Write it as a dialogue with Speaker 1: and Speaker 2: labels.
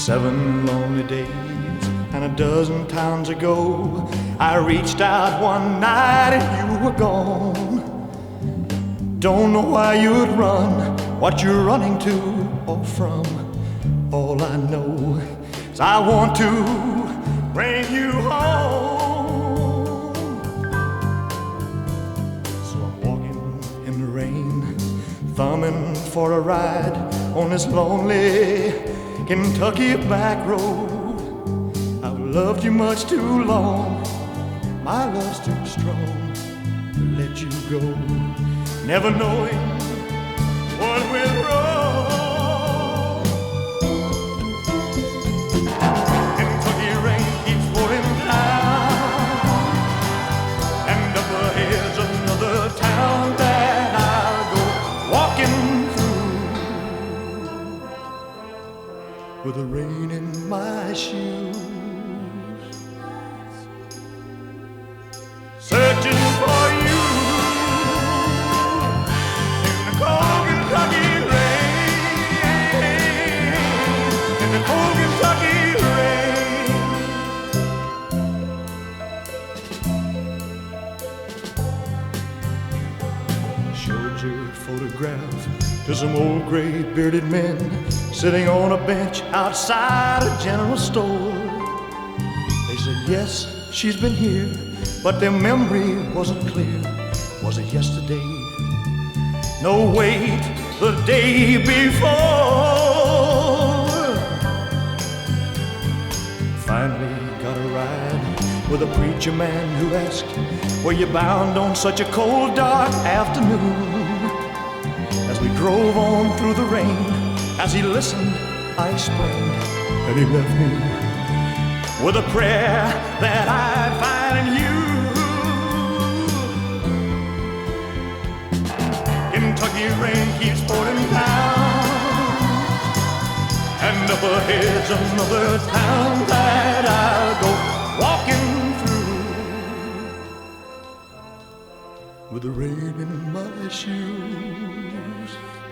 Speaker 1: 7 lonely days and a dozen towns ago, I reached out one night and you were gone. Don't know why you'd run, what you're running to or from. All I know is I want to bring you home. So I'm walking in the rain, thumbing for a ride on this lonely Kentucky back road. I've loved you much too long, my love's too strong to let you go, never knowing what went wrong. Kentucky rain keeps pouring down, and up ahead's another town that I'll go walking through with the rain in my shoes, searching for you in the cold Kentucky rain, in the cold Kentucky rain. I showed your photograph to some old gray bearded men sitting on a bench outside a general store. They said, yes, she's been here, but their memory wasn't clear. Was it yesterday? No, wait, the day before. Finally got a ride with a preacher man who asked, were you bound on such a cold, dark afternoon? As we drove on through the rain, as he listened, I explained, and he left me with a prayer that I'd find in you. Kentucky rain keeps pouring down, and up ahead's another town that I'll go walking through with the rain in my shoes.